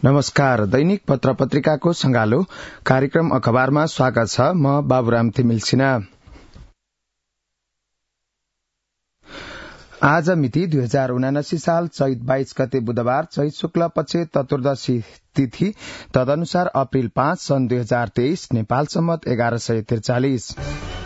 नमस्कार। दैनिक पत्र पत्रिकाको संगालो कार्यक्रम अखबारमा स्वागत छ। म बाबुराम तिमिल सिन्हा। आज मिति 2079 साल चैत 22 गते बुधबार, चैत शुक्ल पक्ष चतुर्दशी तिथि, तदनुसार अप्रिल 5 सन् 2023, नेपाल सम्मत 1143।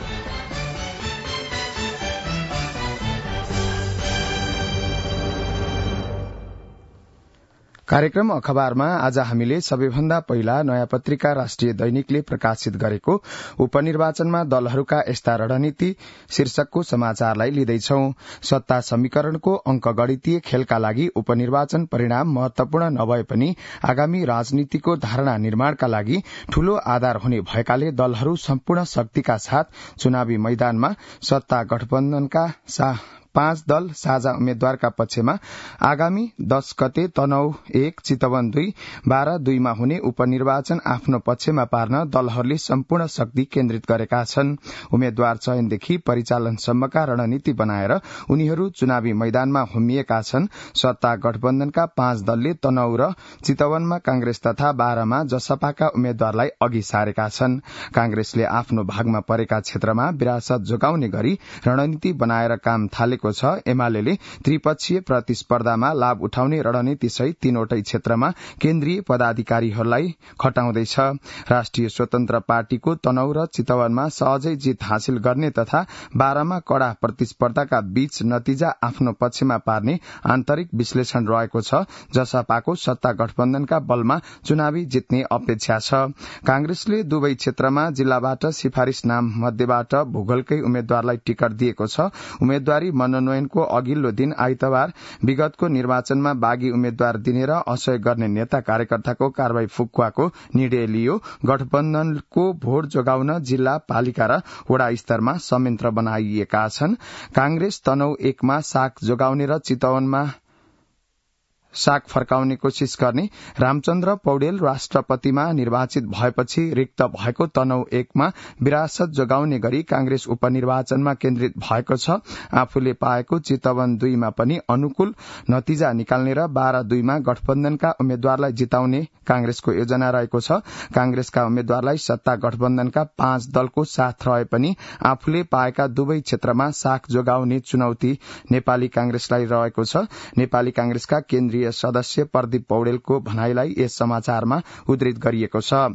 कार्यक्रम अखबारमा आज हामीले सबैभन्दा पहिला नयाँ पत्रिका राष्ट्रिय दैनिकले प्रकाशित गरेको उपनिर्वाचनमा दलहरूका यस्ता रणनीति शीर्षकको समाचारलाई लिँदैछौं। सत्ता समीकरणको अंकगणितीय खेलका लागि उपनिर्वाचन परिणाम महत्वपूर्ण नभए पनि आगामी राजनीतिको धारणा निर्माणका लागि ठूलो आधार हुने भएकाले दलहरू सम्पूर्ण शक्तिका साथ चुनावी मैदानमा सत्ता गठबन्धनका 5 दल साझा उम्मेद्वारका पक्षमा आगामी 10 गते तनहु 1, चितवन 2, 12 2 मा हुने उपनिर्वाचन आफ्नो पक्षमा पार्न दलहरूले सम्पूर्ण शक्ति केन्द्रित गरेका छन्। उम्मेद्वार चयनदेखि परिचालनसम्मका रणनीति बनाएर उनीहरू चुनावी मैदानमा होमिएका छन्। सत्ता गठबन्धनका 5 दलले तनहु र चितवनमा कांग्रेस तथा 12 मा जसपाका उम्मेद्वारलाई अघि सारेका छन्। कांग्रेसले आफ्नो भागमा परेका क्षेत्रमा विरासत जोगाउने गरी रणनीति बनाएर काम थालेको छ। एमाले त्रिपक्षीय प्रतिस्पर्धामा लाभ उठाउने रणनीति सहित 3वटै क्षेत्रमा केन्द्रीय पदाधिकारीहरूलाई खटाउँदैछ। राष्ट्रिय स्वतन्त्र पार्टीको तनहु र चितवनमा सहजै जित हासिल गर्ने तथा 12 मा कड़ा प्रतिस्पर्धाका बीच नतिजा आफ्नो पक्षमा पार्ने आन्तरिक विश्लेषण रहेको छ। जसपाको सत्ता गठबन्धनका बलमा चुनावी जित्ने अपेक्षा छ। कांग्रेसले दुवै क्षेत्रमा जिल्लाबाट सिफारिश नाम मध्येबाट भूगोलकै उम्मेद्वारलाई टिकट दिएको छ। उम्मेद्वारी मनोनयनको अघिल्लो दिन आइतबार विगतको निर्वाचनमा बागी उम्मेद्वार दिने र असहयोग गर्ने नेता कार्यकर्ताको कारवाही फुकुवाको निर्णय लियो। गठबन्धनको भोट जोगाउन जिल्ला, पालिका र वडा स्तरमा संयन्त्र बनाइएका छन्। कांग्रेस तनहु 1 मा साख जोगाउने र चितवनमा साख फर्काउने कोशिश गर्ने। रामचन्द्र पौडेल राष्ट्रपतिमा निर्वाचित भएपछि रिक्त भएको तनहु 1 मा विरासत जोगाउने गरी कांग्रेस उपनिर्वाचनमा केन्द्रित भएको छ। आफूले पाएको चितवन 2 मा पनि अनुकूल नतिजा निकाल्ने र 12 2 मा गठबन्धनका उम्मेद्वारलाई जिताउने कांग्रेसको योजना रहेको छ। कांग्रेसका उम्मेद्वारलाई सत्ता गठबन्धनका 5 दलको साथ रहे पनि आफूले पाएका दुवै क्षेत्रमा साख जोगाउने चुनौती नेपाली कांग्रेसलाई रहेको छ। नेपाली कांग्रेसका केन्द्रीय सदस्य प्रदीप पौडेलको भनाईलाई यस समाचारमा उद्धृत गरिएको छ।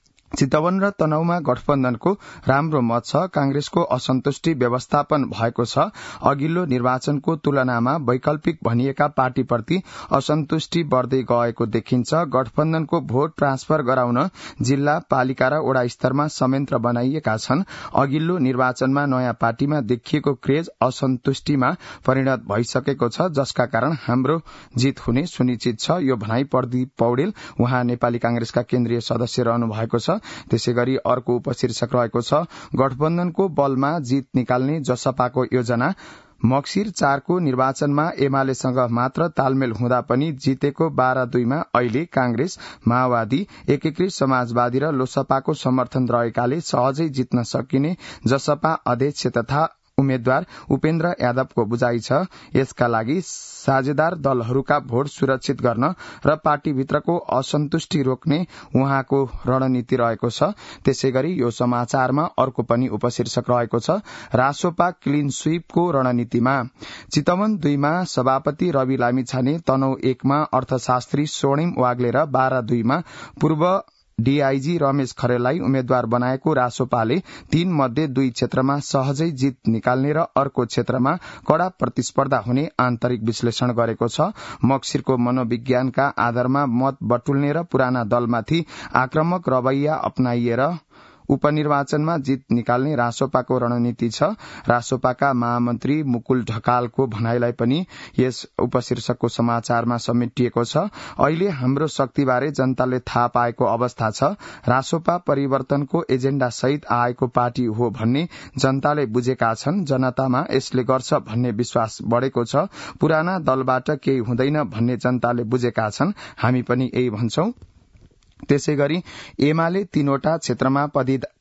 चितवन र तनहुमा गठबन्धनको राम्रो मत छ। कांग्रेसको असन्तुष्टि व्यवस्थापन भएको छ। अघिल्लो निर्वाचनको तुलनामा वैकल्पिक भनिएका पार्टीप्रति असन्तुष्टि बढ़दै गएको देखिन्छ। गठबन्धनको भोट ट्रान्सफर गराउन जिल्ला, पालिका र वडा स्तरमा संयन्त्र बनाइएका छन्। अघिल्लो निर्वाचनमा नयाँ पार्टीमा देखिएको क्रेज असन्तुष्टिमा परिणत भइसकेको छ, जसका कारण हाम्रो जित हुने सुनिश्चित छ। यो भनाई प्रदीप पौडेल, उहाँ नेपाली कांग्रेसका केन्द्रीय सदस्य रहनु भएको छ। त्यसैगरी अर्को उपशीर्षक रहेको छ, गठबन्धनको बलमा जित निकाल्ने जसपाको योजना। मक्सिर 4 को निर्वाचनमा एमालेसँग मात्र तालमेल हुँदा पनि जितेको 12 2 मा अहिले कांग्रेस, माओवादी, एकीकृत समाजवादी र लोसपाको समर्थन रहेकाले सहजै जित्न सकिने जसपा अध्यक्ष तथा उम्मेद्वार उपेन्द्र यादवको बुझाइ छ। यसका लागि साझेदार दलहरूका भोट सुरक्षित गर्न र पार्टीभित्रको असन्तुष्टि रोक्ने उहाँको रणनीति रहेको छ। त्यसैगरी यो समाचारमा अर्को पनि उपशीर्षक रहेको छ, रासोपा क्लीन स्वीपको रणनीतिमा। चितवन 2 मा सभापति रवि लामिछाने, तनहु 1 मा अर्थशास्त्री स्वर्णिम वाग्ले र 12 2 मा पूर्व डीआईजी रमेश खरेललाई उम्मेद्वार बनाएको रासोपाले 3 मध्ये 2 क्षेत्रमा सहजै जित निकाल्ने र अर्को क्षेत्रमा कड़ा प्रतिस्पर्धा हुने आन्तरिक विश्लेषण गरेको छ। मक्सिरको मनोविज्ञानका आधारमा मत बटुल्ने र पुराना दलमाथि आक्रमक रवैया अपनाइएर उपनिर्वाचनमा जित निकाल्ने रासोपाको रणनीति छ। रासोपाका महामन्त्री मुकुल ढकालको भनाईलाई पनि यस उपशीर्षकको समाचारमा समेटिएको छ। अहिले हाम्रो शक्तिबारे जनताले थाहा पाएको अवस्था छ। रासोपा परिवर्तनको एजेण्डा सहित आएको पार्टी हो भन्ने जनताले बुझेका छन्। जनतामा यसले गर्छ भन्ने विश्वास बढ़ेको छ। पुराना दलबाट केही हुँदैन भन्ने जनताले बुझेका छन्। हामी पनि यही भन्छौं। त्यसैगरी एमाले 3वटा क्षेत्रमा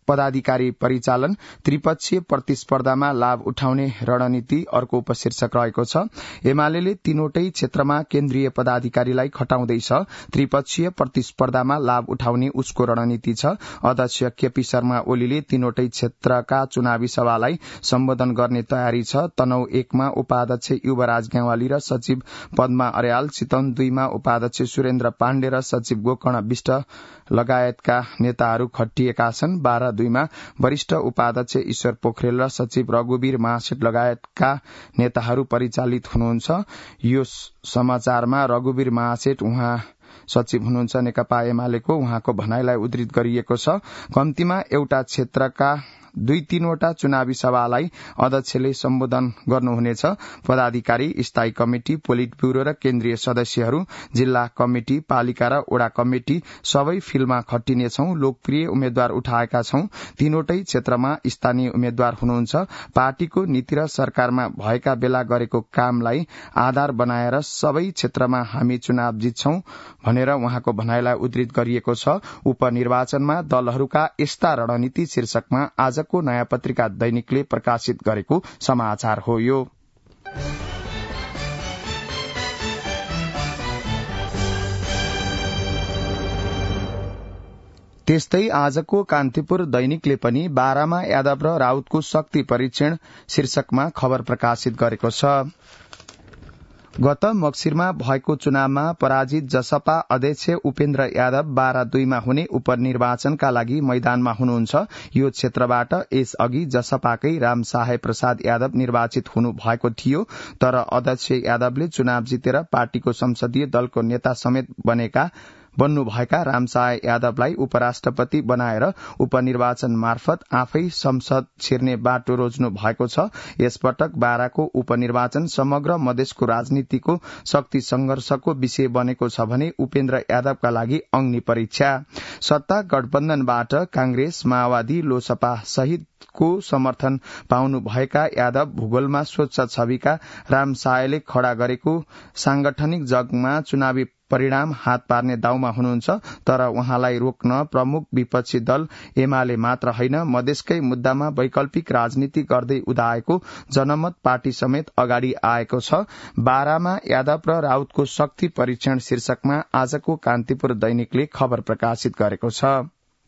पदाधिकारी परिचालन त्रिपक्षीय प्रतिस्पर्धामा लाभ उठाउने रणनीति अर्को उपशीर्षक रहेको छ। एमाले तीनवटै क्षेत्रमा केन्द्रीय पदाधिकारीलाई खटाउँदैछ। त्रिपक्षीय प्रतिस्पर्धामा लाभ उठाउने उसको रणनीति छ। अध्यक्ष केपी शर्मा ओलीले तीनवटै क्षेत्रका चुनावी सभालाई सम्बोधन गर्ने तयारी छ। तनहु 1 मा उपाध्यक्ष युवराज ग्यावाली र सचिव पद्मा अर्याल, चितवन 2 मा उपाध्यक्ष सुरेन्द्र पाण्डे र सचिव गोकर्ण विष्ट लगायतका नेताहरू खटिएका छन्। 12-2 मा वरिष्ठ उपाध्यक्ष ईश्वर पोखरेल र सचिव रघुवीर महासेठ लगायतका नेताहरू परिचालित हुनुहुन्छ। यो समाचारमा रघुवीर महासेठ उहाँ सचिव हुनुहुन्छ नेकपा एमालेको, उहाँको भनाईलाई उद्धृत गरिएको छ। कम्तीमा एउटा क्षेत्रका 2-3 वटा चुनावी सभालाई अध्यक्षले सम्बोधन गर्नुहुनेछ। पदाधिकारी, स्थायी कमिटी, पोलिट ब्यूरो र केन्द्रीय सदस्यहरू, जिल्ला कमिटी, पालिका र वडा कमिटी सबै फिल्डमा खटिनेछौं। लोकप्रिय उम्मेद्वार उठाएका छौं। तीनवटै क्षेत्रमा स्थानीय उम्मेद्वार हुनुहुन्छ। पार्टीको नीति र सरकारमा भएका बेला गरेको कामलाई आधार बनाएर सबै क्षेत्रमा हामी चुनाव जित्छौं भनेर उहाँको भनाईलाई उद्धृत गरिएको छ। उपनिर्वाचनमा दलहरूका यस्ता रणनीति शीर्षकमा आज को नयाँ पत्रिका दैनिकले प्रकाशित गरेको समाचार हो। यो त्यस्तै आजको कान्तिपुर दैनिकले पनि बारामा यादव र राउतको शक्ति परीक्षण शीर्षकमा खबर प्रकाशित गरेको छ। गत मक्सिरमा भएको चुनावमा पराजित जसपा अध्यक्ष उपेन्द्र यादव 12-2 मा हुने उपनिर्वाचनका लागि मैदानमा हुनुहुन्छ। यो क्षेत्रबाट यसअघि जसपाकै रामसाहे प्रसाद यादव निर्वाचित हुनु भएको थियो, तर अध्यक्ष यादवले चुनाव जितेर पार्टीको संसदीय दलको नेता समेत बन्नुभएका रामसाहे यादवलाई उपराष्ट्रपति बनाएर उपनिर्वाचन मार्फत आफै संसद छिर्ने बाटो रोज्नु भएको छ। यसपटक बाराको उपनिर्वाचन समग्र मधेसको राजनीतिको शक्ति संघर्षको विषय बनेको छ भने उपेन्द्र यादवका लागि अग्नि परीक्षा। सत्ता गठबन्धनबाट कांग्रेस, माओवादी, लोसपा सहितको समर्थन पाउनु भएका यादव भूगोलमा स्वच्छ छविका रामसाहेले खड़ा गरेको सांगठनिक जगमा चुनावी परिणाम हात पार्ने दाउमा हुनुहुन्छ। तर उहाँलाई रोक्न प्रमुख विपक्षी दल एमाले मात्र होइन, मधेसकै मुद्दामा वैकल्पिक राजनीति गर्दै उदाएको जनमत पार्टी समेत अगाडि आएको छ। बारामा यादव र राउतको शक्ति परीक्षण शीर्षकमा आजको कान्तिपुर दैनिकले खबर प्रकाशित गरेको छ।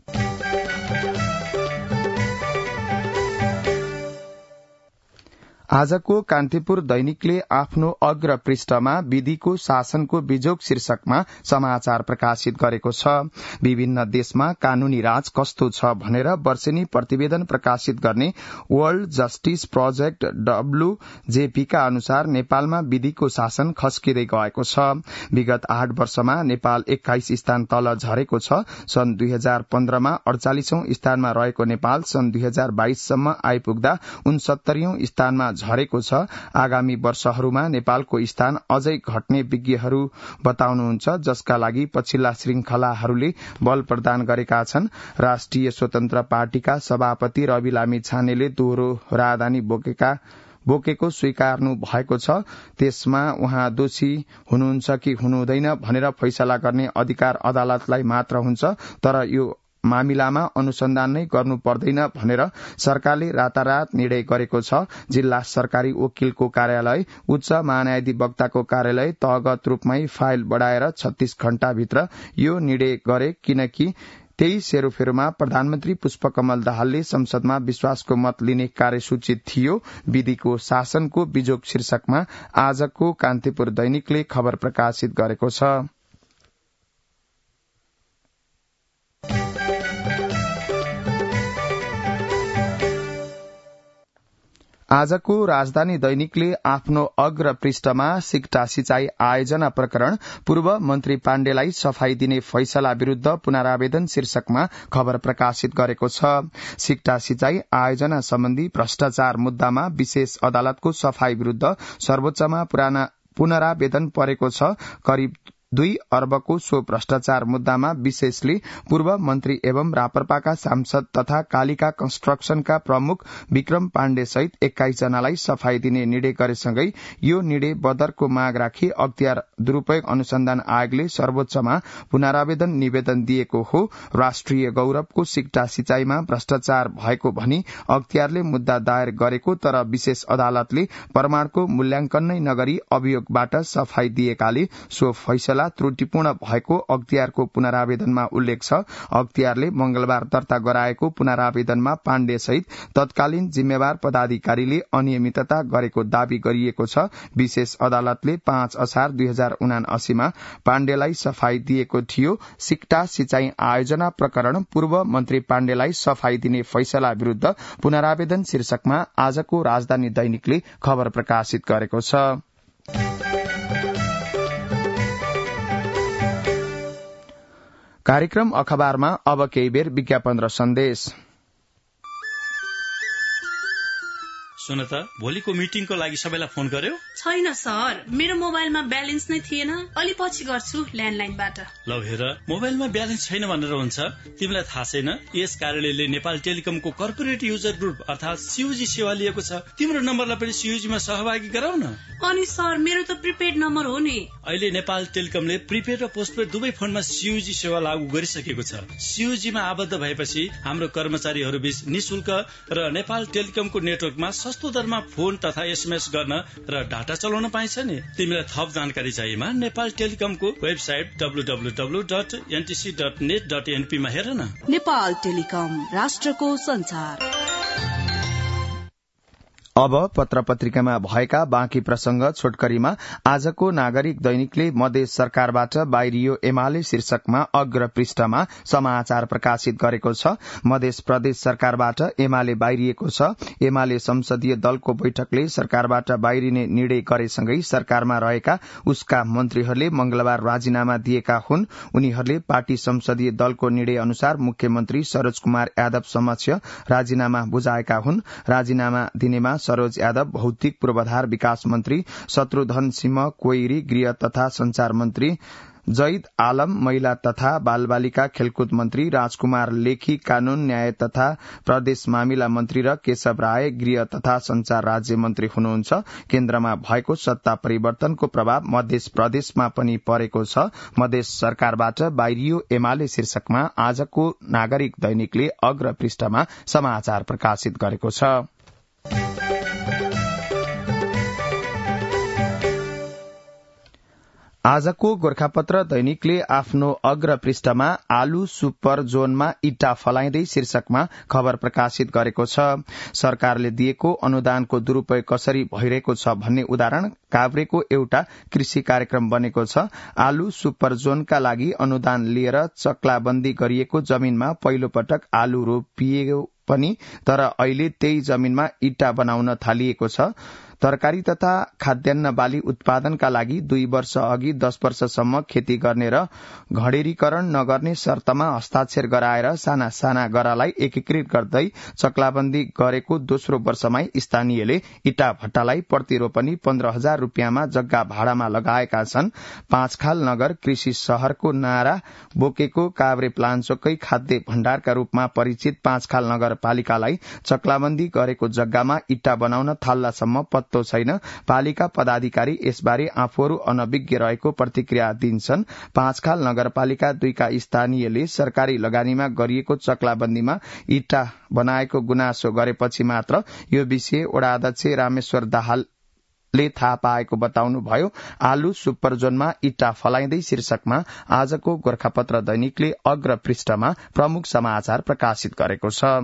आजको कान्तिपुर दैनिकले आफ्नो अग्र पृष्ठमा विधिको शासनको बिजोग शीर्षकमा समाचार प्रकाशित गरेको छ। विभिन्न देशमा कानूनी राज कस्तो छ भनेर वर्षेनी प्रतिवेदन प्रकाशित गर्ने वर्ल्ड जस्टिस प्रोजेक्ट WJP का अनुसार नेपालमा विधिको शासन खस्किँदै गएको छ। विगत 8 वर्षमा नेपाल 21 स्थान तल झरेको छ। सन् 2015 मा 48औं स्थानमा रहेको नेपाल सन् 2022 सम्म आइपुग्दा 69औं स्थानमा झरेको छ। आगामी वर्षहरूमा नेपालको स्थान अझै घट्ने विज्ञहरू बताउनुहुन्छ, जसका लागि पछिल्ला श्रृंखलाहरूले बल प्रदान गरेका छन्। राष्ट्रिय स्वतन्त्र पार्टीका सभापति रवि लामिछानेले दोहोरो राजधानी बोकेको स्वीकार्नु भएको छ। त्यसमा उहाँ दोषी हुनुहुन्छ कि हुनुहुँदैन भनेर फैसला गर्ने अधिकार अदालतलाई मात्र हुन्छ, तर यो मामिलामा अनुसन्धान नै गर्नु पर्दैन भनेर सरकारले रातारात निर्णय गरेको छ। जिल्ला सरकारी वकिलको कार्यालय, उच्च महान्यायाधिवक्ताको कार्यालय तहगत रूपमै फाइल बढ़ाएर 36 घण्टाभित्र यो निर्णय गरे, किनकि त्यही सेरोफेरोमा प्रधानमन्त्री पुष्पकमल दाहालले संसदमा विश्वासको मत लिने कार्यसूची थियो। विधिको शासनको बिजोग शीर्षकमा आजको कान्तिपुर दैनिकले खबर प्रकाशित गरेको छ। आजको राजधानी दैनिकले आफ्नो अग्र पृष्ठमा सिक्टा सिंचाई आयोजना प्रकरण, पूर्व मन्त्री पाण्डेलाई सफाई दिने फैसला विरूद्ध पुनरावेदन शीर्षकमा खबर प्रकाशित गरेको छ। सिक्टा सिंचाई आयोजना सम्बन्धी भ्रष्टाचार मुद्दामा विशेष अदालतको सफाई विरूद्ध सर्वोच्चमा पुनरावेदन परेको छ। करिब 2 अर्बको सो भ्रष्टाचार मुद्दामा विशेषले पूर्व मन्त्री एवं रापरपाका सांसद तथा कालिका कन्स्ट्रक्सनका प्रमुख विक्रम पाण्डे सहित 21 जनालाई सफाई दिने निर्णय गरेसँगै यो निर्णय बदरको माग राखी अख्तियार दुरूपयोग अनुसन्धान आयोगले सर्वोच्चमा पुनरावेदन निवेदन दिएको हो। राष्ट्रिय गौरवको सिक्टा सिंचाईमा भ्रष्टाचार भएको भनी अख्तियारले मुद्दा दायर गरेको, तर विशेष अदालतले प्रमाणको मूल्याङ्कन नै नगरी अभियोगबाट सफाई दिएकाले सो फैसला त्रुटिपूर्ण भएको अख्तियारको पुनरावेदनमा उल्लेख छ। अख्तियारले मंगलबार दर्ता गराएको पुनरावेदनमा पाण्डे सहित तत्कालीन जिम्मेवार पदाधिकारीले अनियमितता गरेको दावी गरिएको छ। विशेष अदालतले 5 असार 2079 मा पाण्डेलाई सफाई दिएको थियो। सिक्टा सिंचाई आयोजना प्रकरण पूर्व मन्त्री पाण्डेलाई सफाई दिने फैसला विरूद्ध पुनरावेदन शीर्षकमा आजको राजधानी दैनिकले खबर प्रकाशित गरेको छ। कार्यक्रम अखबारमा अब केही बेर विज्ञापन र सन्देश। सुन त, भोलिको मिटिङको लागि सबैलाई फोन गर्यो? छैन सर, मेरो मोबाइलमा ब्यालेन्स नै थिएन। अलि पछि गर्छु ल्यान्डलाइनबाट। ल हेर, मोबाइलमा ब्यालेन्स छैन भनेर हुन्छ? तिमीलाई थाहा छैन यस कार्यालयले नेपाल टेलिकमको कर्पोरेट युजर ग्रुप अर्थात सीयूजी सेवा लिएको छ। तिम्रो नम्बरलाई पनि सीयूजीमा सहभागी गराउ न। अनि सर, मेरो त प्रिपेड नम्बर हो नि। अहिले नेपाल टेलिकमले प्रिपेड र पोस्टपेड दुवै फोनमा सीयूजी सेवा लागू गरिसकेको छ। सीयूजीमा आबद्ध भएपछि हाम्रो कर्मचारीहरू बीच निशुल्क र नेपाल टेलिकमको नेटवर्कमा सस्तो दरमा फोन तथा एसएमएस गर्न र डाटा चलाउन पाइन्छ नि। तिमीलाई थप जानकारी चाहिएमा नेपाल टेलिकमको वेबसाइट www.ntc.net.np मा हेर न। नेपाल टेलिकम, राष्ट्रको संचार। अब पत्र पत्रिकामा भएका बाँकी प्रसंग छोटकरीमा आजको नागरिक दैनिकले मधेस सरकारबाट बाहिरियो एमाले शीर्षकमा अग्र पृष्ठमा समाचार प्रकाशित गरेको छ। मधेस प्रदेश सरकारबाट एमाले बाहिरिएको छ। एमाले संसदीय दलको बैठकले सरकारबाट बाहिरिने निर्णय गरेसँगै सरकारमा रहेका उसका मन्त्रीहरूले मंगलबार राजीनामा दिएका हुन्। उनीहरूले पार्टी संसदीय दलको निर्णय अनुसार मुख्यमन्त्री सरोज कुमार यादव समक्ष राजीनामा बुझाएका हुन्। राजीनामा दिनेमा सरोज यादव, भौतिक पूर्वाधार विकास मन्त्री शत्रुघ्न सिंह कोइरी, गृह तथा संचार मन्त्री जैद आलम, महिला तथा बालबालिका खेलकुद मन्त्री राजकुमार लेखी, कानून न्याय तथा प्रदेश मामिला मन्त्री र केशव राय, गृह तथा संचार राज्य मन्त्री हुनुहुन्छ। केन्द्रमा भएको सत्ता परिवर्तनको प्रभाव मध्य प्रदेशमा पनि परेको छ। मधेस सरकारबाट बाहिरियो एमाले शीर्षकमा आजको नागरिक दैनिकले अग्र पृष्ठमा समाचार प्रकाशित गरेको छ। आजको गोरखापत्र दैनिकले आफ्नो अग्र पृष्ठमा आलु सुपर जोनमा इट्टा फलाइँदै शीर्षकमा खबर प्रकाशित गरेको छ। सरकारले दिएको अनुदानको दुरूपयोग कसरी भइरहेको छ भन्ने उदाहरण काभ्रेको एउटा कृषि कार्यक्रम बनेको छ। आलु सुपर जोनका लागि अनुदान लिएर चक्लाबन्दी गरिएको जमिनमा पहिलो पटक आलु रोपिएको पनि, तर अहिले त्यही जमिनमा इट्टा बनाउन थालिएको छ। तरकारी तथा खाद्यान्न बाली उत्पादनका लागि 2 वर्ष अघि 10 वर्षसम्म खेती गर्ने र घडेरीकरण नगर्ने शर्तमा हस्ताक्षर गराएर साना साना गरालाई एकीकृत गर्दै चक्लाबन्दी गरेको दोस्रो वर्षमै स्थानीयले इटा भट्टालाई प्रतिरोपनी 15,000 रुपियाँमा जग्गा भाडामा लगाएका छन्। 5 खाल नगर कृषि शहरको नारा बोकेको काभ्रे प्लान्चोकै खाद्य भण्डारका रूपमा परिचित 5 खाल नगरपालिकालाई चक्लाबन्दी गरेको जग्गामा इट्टा बनाउन थाल्लासम्म पत्तो छैन। पालिका पदाधिकारी यसबारे आफूहरू अनभिज्ञ रहेको प्रतिक्रिया दिन्छन्। 5 खाल नगरपालिका 2 का स्थानीयले सरकारी लगानीमा गरिएको चक्लाबन्दीमा इट्टा बनाएको गुनासो गरेपछि मात्र यो विषय वडा अध्यक्ष रामेश्वर दाहालले थाहा पाएको बताउनुभयो। आलु सुपर जोनमा इट्टा फलाइँदै शीर्षकमा आजको गोरखापत्र दैनिकले अग्र पृष्ठमा प्रमुख समाचार प्रकाशित गरेको छ।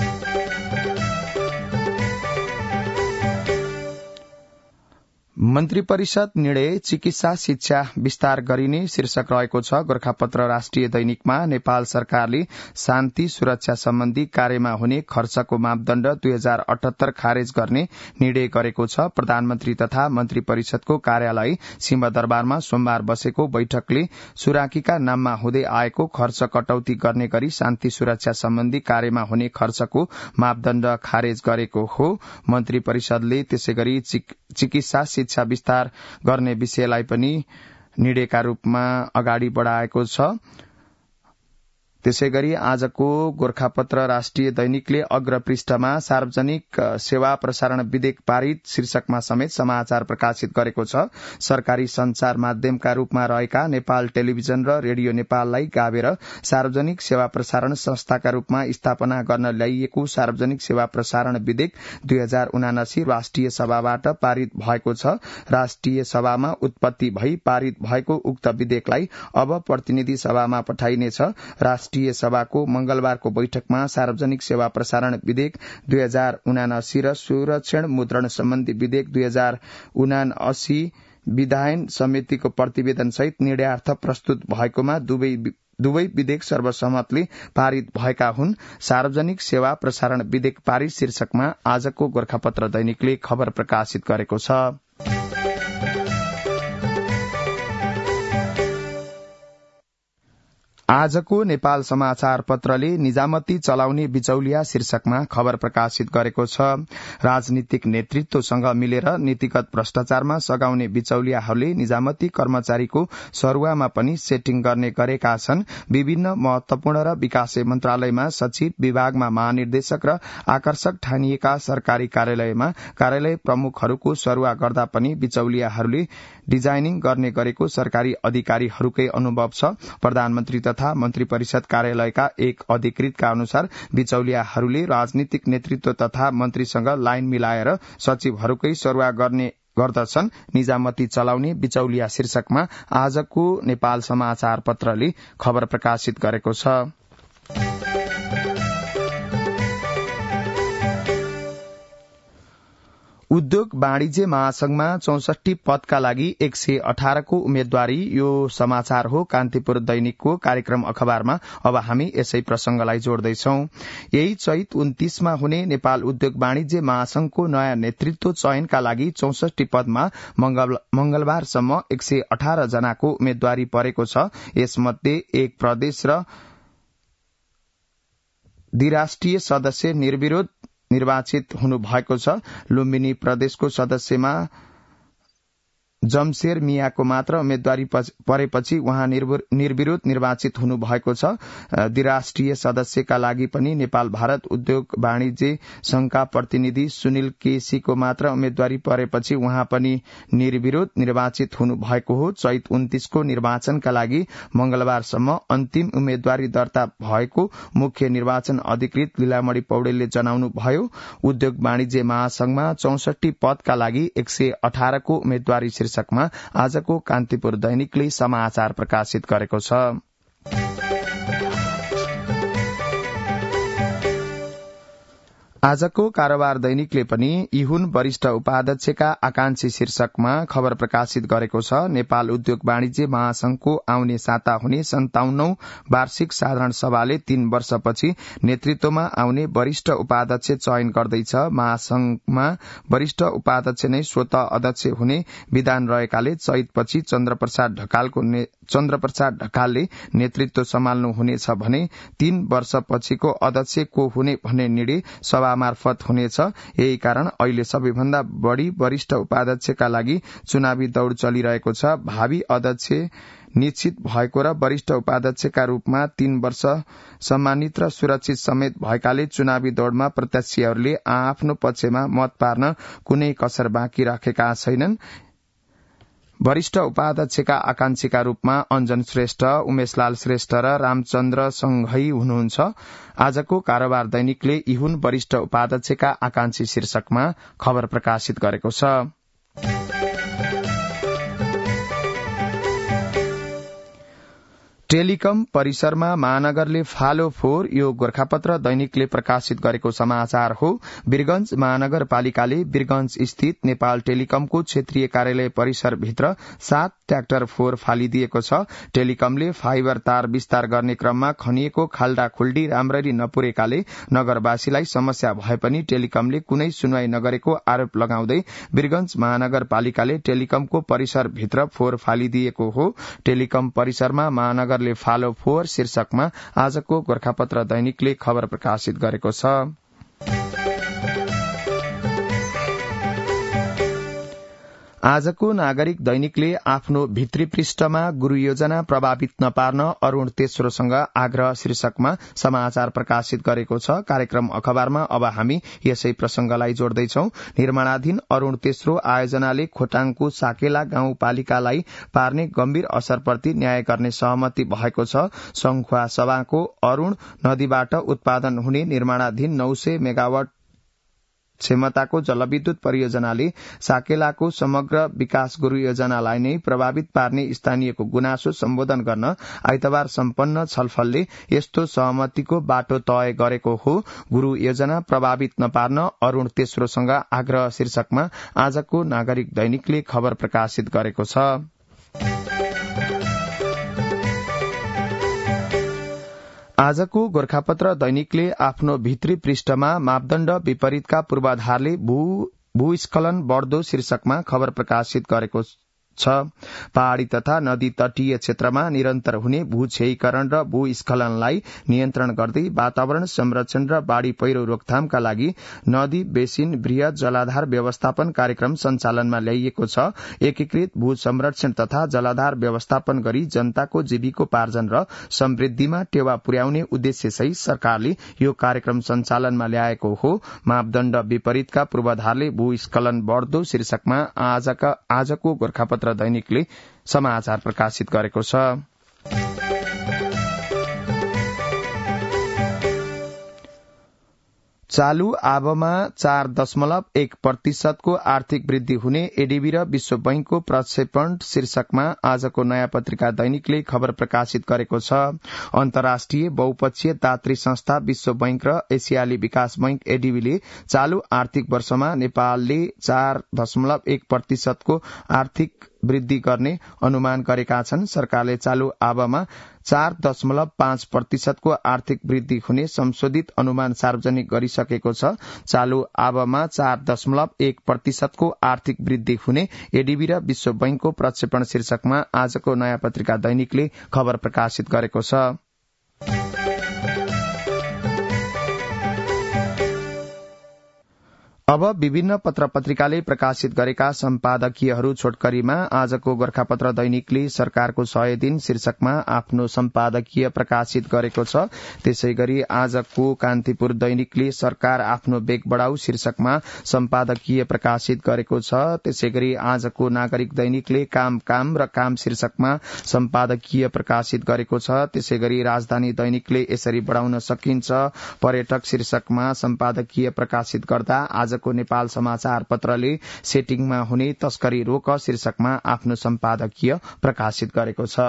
मन्त्री परिषद निर्णय, चिकित्सा शिक्षा विस्तार गरिने शीर्षक रहेको छ। गोरखापत्र राष्ट्रिय दैनिकमा नेपाल सरकारले शान्ति सुरक्षा सम्बन्धी कार्यमा हुने खर्चको मापदण्ड 2078 खारेज गर्ने निर्णय गरेको छ। प्रधानमन्त्री तथा मन्त्री परिषदको कार्यालय सिंहदरबारमा सोमबार बसेको बैठकले सुराकीका नाममा हुँदै आएको खर्च कटौती गर्ने गरी शान्ति सुरक्षा सम्बन्धी कार्यमा हुने खर्चको मापदण्ड खारेज गरेको हो। मन्त्री परिषदले त्यसैगरी चिकित्सा शिक्षा विस्तार गर्ने विषयलाई पनि निर्णयका रूपमा अगाडि बढाएको छ। त्यसैगरी आजको गोरखापत्र राष्ट्रिय दैनिकले अग्र पृष्ठमा सार्वजनिक सेवा प्रसारण विधेयक पारित शीर्षकमा समेत समाचार प्रकाशित गरेको छ। सरकारी संचार माध्यमका रूपमा रहेका नेपाल टेलिभिजन र रेडियो नेपाललाई गाभेर सार्वजनिक सेवा प्रसारण संस्थाका रूपमा स्थापना गर्न ल्याइएको सार्वजनिक सेवा प्रसारण विधेयक 2079 राष्ट्रिय सभाबाट पारित भएको छ। राष्ट्रिय सभामा उत्पत्ति भई पारित भएको उक्त विधेयकलाई अब प्रतिनिधि सभामा पठाइनेछ। राष्ट्रिय सभाको मंगलबारको बैठकमा सार्वजनिक सेवा प्रसारण विधेयक 2079 र सुरक्षण मुद्रण सम्बन्धी विधेयक 2079 विधायन समितिको प्रतिवेदन सहित निर्णयार्थ प्रस्तुत भएकोमा दुवै विधेयक सर्वसम्मतले पारित भएका हुन्। सार्वजनिक सेवा प्रसारण विधेयक पारित शीर्षकमा आजको गोरखापत्र दैनिकले खबर प्रकाशित गरेको छ। आजको नेपाल समाचार पत्रले निजामती चलाउने बिचौलिया शीर्षकमा खबर प्रकाशित गरेको छ। राजनीतिक नेतृत्वसँग मिलेर नीतिगत भ्रष्टाचारमा सघाउने बिचौलियाहरूले निजामती कर्मचारीको सरुवामा पनि सेटिङ गर्ने गरेका छन्। विभिन्न महत्वपूर्ण र विकासे मन्त्रालयमा सचिव, विभागमा महानिर्देशक र आकर्षक ठानिएका सरकारी कार्यालयमा कार्यालय प्रमुखहरूको सरुवा गर्दा पनि बिचौलियाहरूले डिजाइनिङ गर्ने गरेको सरकारी अधिकारीहरूकै अनुभव छ। प्रधानमन्त्री तथा मन्त्री परिषद कार्यालयका एक अधिकृतका अनुसार बिचौलियाहरूले राजनीतिक नेतृत्व तथा मन्त्रीसँग लाइन मिलाएर सचिवहरूकै सरुवा गर्ने गर्दछन्। निजामती चलाउने बिचौलिया शीर्षकमा आजको नेपाल समाचार पत्रले खबर प्रकाशित गरेको छ। उद्योग वाणिज्य महासंघमा 64 पदका लागि 118 को उम्मेद्वारी। यो समाचार हो कान्तिपुर दैनिकको कार्यक्रम अखबारमा। अब हामी यसै प्रसंगलाई जोड्दैछौ। यही चैत 29 मा हुने नेपाल उद्योग वाणिज्य महासंघको नयाँ नेतृत्व चयनका लागि 64 पदमा मंगलबारसम्म 118 जनाको उम्मेद्वारी परेको छ। यसमध्ये एक प्रदेश र द्विराष्ट्रिय सदस्य निर्विरोध निर्वाचित हुनु भएको छ। लुम्बिनी प्रदेशको सदस्यमा जमशेर मियाको मात्र उम्मेद्वारी परेपछि उहाँ निर्विरोध निर्वाचित हुनु भएको छ। द्विराष्ट्रिय सदस्यका लागि पनि नेपाल भारत उद्योग वाणिज्य संघका प्रतिनिधि सुनिल केसीको मात्र उम्मेद्वारी परेपछि उहाँ पनि निर्विरोध निर्वाचित हुनु भएको हो। चैत 29 को निर्वाचनका लागि मंगलबारसम्म अन्तिम उम्मेद्वारी दर्ता भएको मुख्य निर्वाचन अधिकृत लीलामणि पौडेलले जनाउनु भयो। उद्योग वाणिज्य महासंघमा 64 पदका लागि 118 को उम्मेद्वारी शीर्षकमा आजको कान्तिपुर दैनिकले समाचार प्रकाशित गरेको छ। आजको कारोबार दैनिकले पनि इहुन वरिष्ठ उपाध्यक्षका आकांक्षी शीर्षकमा खबर प्रकाशित गरेको छ। नेपाल उद्योग वाणिज्य महासंघको आउने साता हुने 57औं वार्षिक साधारण सभाले 3 वर्षपछि नेतृत्वमा आउने वरिष्ठ उपाध्यक्ष चयन गर्दैछ। महासंघमा वरिष्ठ उपाध्यक्ष नै स्वत अध्यक्ष हुने विधान रहेकाले चैतपछि चन्द्रप्रसाद ढकालले नेतृत्व सम्हाल्नु हुनेछ भने 3 वर्षपछिको अध्यक्ष को हुने भन्ने निर्णय सभा मार्फत हुनेछ। यही कारण अहिले सबैभन्दा बढ़ी वरिष्ठ उपाध्यक्षका लागि चुनावी दौड़ चलिरहेको छ। भावी अध्यक्ष निश्चित भएको र वरिष्ठ उपाध्यक्षका रूपमा 3 वर्ष सम्मानित र सुरक्षित समेत भएकाले चुनावी दौड़मा प्रत्याशीहरूले आफ्नो पक्षमा मत पार्न कुनै कसर बाँकी राखेका छैनन्। वरिष्ठ उपाध्यक्षका आकांक्षीका रूपमा अञ्जन श्रेष्ठ, उमेशलाल श्रेष्ठ र रामचन्द्र संघई हुनुहुन्छ। आजको कारोबार दैनिकले इहुन वरिष्ठ उपाध्यक्षका आकांक्षी शीर्षकमा खबर प्रकाशित गरेको छ। टेलिकम परिसरमा महानगरले फालो फोर। यो गोरखापत्र दैनिकले प्रकाशित गरेको समाचार हो। वीरगंज महानगरपालिकाले वीरगंज स्थित नेपाल टेलिकमको क्षेत्रीय कार्यालय परिसर भित्र 7 ट्र्याक्टर फोर फालिदिएको छ। टेलिकमले फाइबर तार विस्तार गर्ने क्रममा खनिएको खाल्डा खुल्डी राम्ररी नपुरेकाले नगरवासीलाई समस्या भए पनि टेलिकमले कुनै सुनवाई नगरेको आरोप लगाउँदै वीरगंज महानगरपालिकाले टेलिकमको परिसर भित्र फोर फालिदिएको हो। टेलिकम परिसरमा महानगर फालो फोर शीर्षकमा आजको गोरखापत्र दैनिकले खबर प्रकाशित गरेको छ। आजको नागरिक दैनिकले आफ्नो भित्री पृष्ठमा गुरू योजना प्रभावित नपार्न अरूण तेस्रोसँग आग्रह शीर्षकमा समाचार प्रकाशित गरेको छ। कार्यक्रम अखबारमा अब हामी यसै प्रसंगलाई जोड्दैछौ। निर्माणाधीन अरूण तेस्रो आयोजनाले खोटाङको साकेला गाउँपालिकालाई पार्ने गम्भीर असरप्रति न्याय गर्ने सहमति भएको छ। संखुवा सभाको अरूण नदीबाट उत्पादन हुने निर्माणाधीन 900 मेगावाट क्षमताको जलविद्युत परियोजनाले साकेलाको समग्र विकास गुरू योजनालाई नै प्रभावित पार्ने स्थानीयको गुनासो सम्बोधन गर्न आइतबार सम्पन्न छलफलले यस्तो सहमतिको बाटो तय गरेको हो। गुरू योजना प्रभावित नपार्न अरूण तेस्रोसँग आग्रह शीर्षकमा आजको नागरिक दैनिकले खबर प्रकाशित गरेको छ। आजको गोरखापत्र दैनिकले आफ्नो भित्री पृष्ठमा मापदण्ड विपरीतका पूर्वाधारले भूस्खलन बढ्दो शीर्षकमा खबर प्रकाशित गरेको छ। पहाड़ी तथा नदी तटीय क्षेत्रमा निरन्तर हुने भूक्षयीकरण र भूस्खलनलाई नियन्त्रण गर्दै वातावरण संरक्षण र बाढ़ी पहिरो रोकथामका लागि नदी बेसिन वृहत जलाधार व्यवस्थापन कार्यक्रम सञ्चालनमा ल्याइएको छ। एकीकृत भू संरक्षण तथा जलाधार व्यवस्थापन गरी जनताको जीविकोपार्जन र समृद्धिमा टेवा पुर्याउने उद्देश्यसहित सरकारले यो कार्यक्रम सञ्चालनमा ल्याएको हो। मापदण्ड विपरीतका पूर्वाधारले भूस्खलन बढ्दो शीर्षकमा आजको गोरखापत्र दैनिकले समाचार प्रकाशित गरेको छ। चालू आबमा 4.1% को आर्थिक वृद्धि हुने एडीबी र विश्व बैंकको प्रक्षेपण शीर्षकमा आजको नयाँ पत्रिका दैनिकले खबर प्रकाशित गरेको छ। अन्तर्राष्ट्रिय बहुपक्षीय दात्री संस्था विश्व बैंक र एसियाली विकास बैंक एडीबीले चालू आर्थिक वर्षमा नेपालले 4.1% को आर्थिक वृद्धि गर्ने अनुमान गरेका छन्। सरकारले चालू आबमा 4.5% को आर्थिक वृद्धि हुने संशोधित अनुमान सार्वजनिक गरिसकेको छ। चालू आबमा 4.1% को आर्थिक वृद्धि हुने एडीबी र विश्व बैंकको प्रक्षेपण शीर्षकमा आजको नयाँ पत्रिका दैनिकले खबर प्रकाशित गरेको छ। अब विभिन्न पत्र पत्रिकाले प्रकाशित गरेका सम्पादकीयहरू छोटकरीमा आजको गोरखापत्र दैनिकले सरकारको 100 दिन शीर्षकमा आफ्नो सम्पादकीय प्रकाशित गरेको छ। त्यसैगरी आजको कान्तिपुर दैनिकले सरकार आफ्नो बेग बढाऊ शीर्षकमा सम्पादकीय प्रकाशित गरेको छ। त्यसैगरी आजको नागरिक दैनिकले काम र काम शीर्षकमा सम्पादकीय प्रकाशित गरेको छ। त्यसैगरी राजधानी दैनिकले यसरी बढाउन सकिन्छ पर्यटक शीर्षकमा सम्पादकीय प्रकाशित गर्दा आजको नेपाल समाचार पत्रले सेटिङमा हुने तस्करी रोक शीर्षकमा आफ्नो सम्पादकीय प्रकाशित गरेको छ।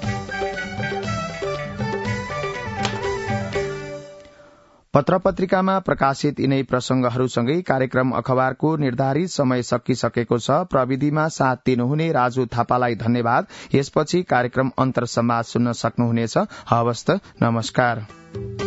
पत्र पत्रिकामा प्रकाशित यिनै प्रसंगहरूसँगै कार्यक्रम अखबारको निर्धारित समय सकिसकेको छ। प्रविधिमा साथ दिनुहुने राजु थापालाई धन्यवाद। यसपछि कार्यक्रम अन्तर्संवाद सुन्न सक्नुहुनेछ। हवस् त, नमस्कार।